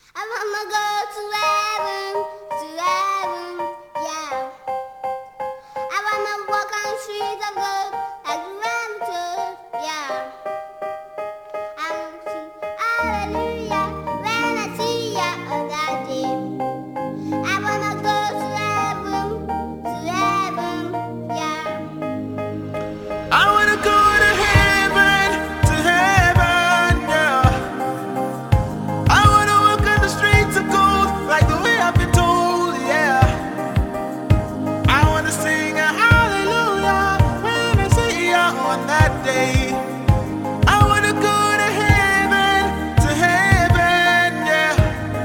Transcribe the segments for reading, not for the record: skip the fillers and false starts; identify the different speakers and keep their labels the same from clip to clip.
Speaker 1: I wanna go to heaven, yeah. I wanna walk on the streets of gold like the rabbit, yeah. I wanna sing hallelujah when I see ya on that day. I wanna go to heaven, yeah.
Speaker 2: I wanna go to heaven, yeah. I wanna walk on the streets of gold like the way I've been told, yeah. I wanna sing a hallelujah when I see ya on that day. I wanna go to heaven, yeah.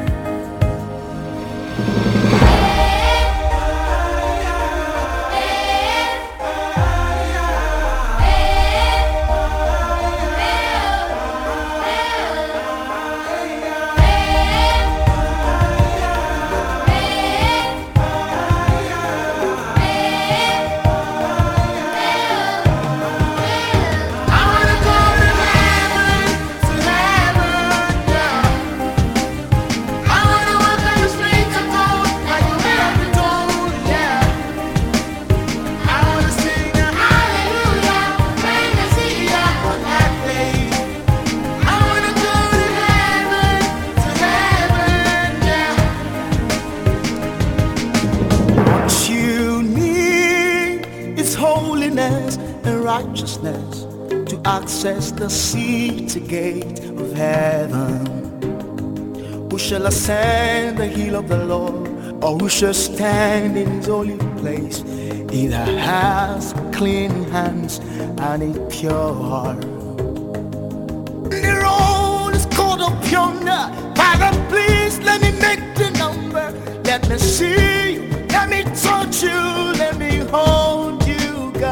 Speaker 2: Holiness and righteousness to access the city gate of heaven. Who shall ascend the hill of the Lord, or who shall stand in his holy place? He that has clean hands and a pure heart. The road is called up yonder. Father, please let me make the number. Let me see you, let me touch you, let me hold you.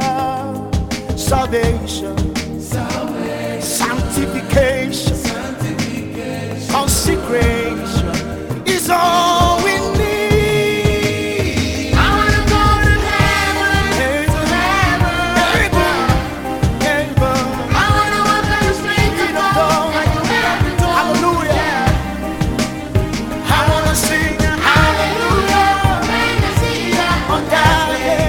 Speaker 2: Salvation, sanctification, consecration is all we need. I wanna go to heaven, heaven. I wanna walk on the streets of gold like the way I've been told. Hallelujah. I wanna sing a hallelujah when I see ya on that day.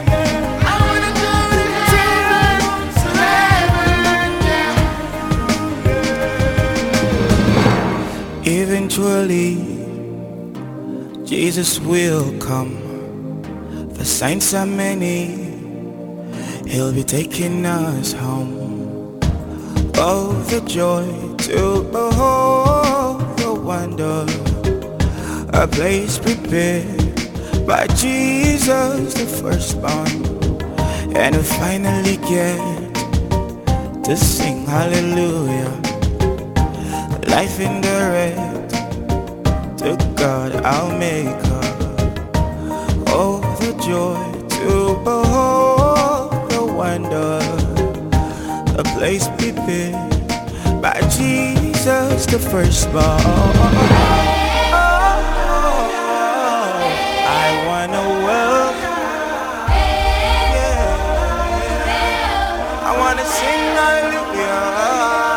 Speaker 2: Eventually, Jesus will come. The signs are many. He'll be taking us home. Oh, the joy to behold the wonder. A place prepared by Jesus, the firstborn. And we finally get to sing hallelujah. Life in the red, to God our Maker. Oh, the joy to behold the wonder. A place prepared by Jesus, the firstborn. I wanna walk, yeah. I wanna sing hallelujah.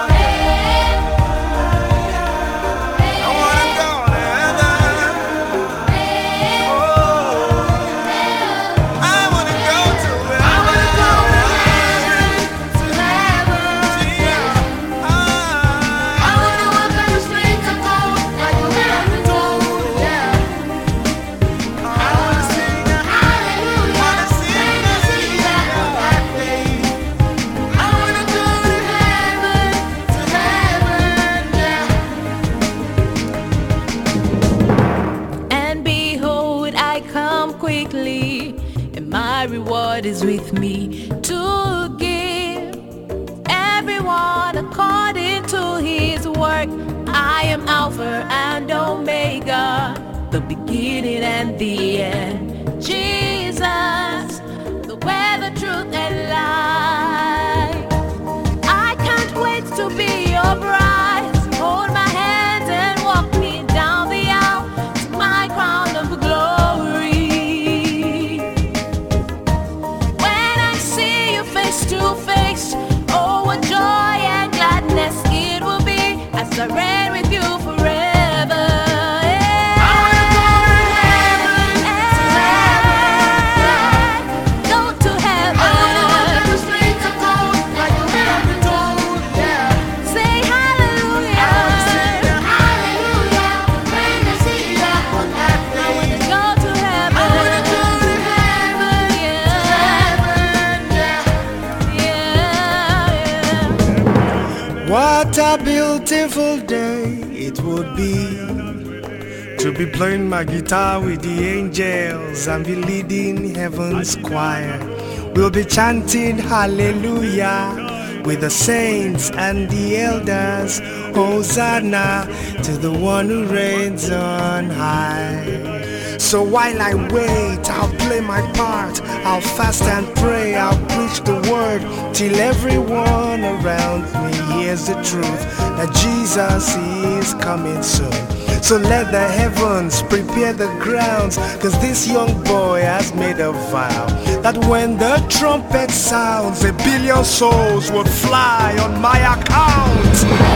Speaker 3: My reward is with me to give everyone according to his work. I am Alpha and Omega, the beginning and the end. Jesus, the way, the truth, and life. I can't wait to be your bride. Hold my hands and walk me down the aisle to my crown of glory. To face, oh, what joy and gladness it will be as I reign with you forever.
Speaker 2: What a beautiful day it would be to be playing my guitar with the angels and be leading heaven's choir. We'll be chanting hallelujah with the saints and the elders. Hosanna to the one who reigns on high. So while I wait, I'll play my part. I'll fast and pray, I'll preach the word till everyone around me hears the truth that Jesus is coming soon. So let the heavens prepare the grounds, cause this young boy has made a vow that when the trumpet sounds, 1 billion souls would fly on my account.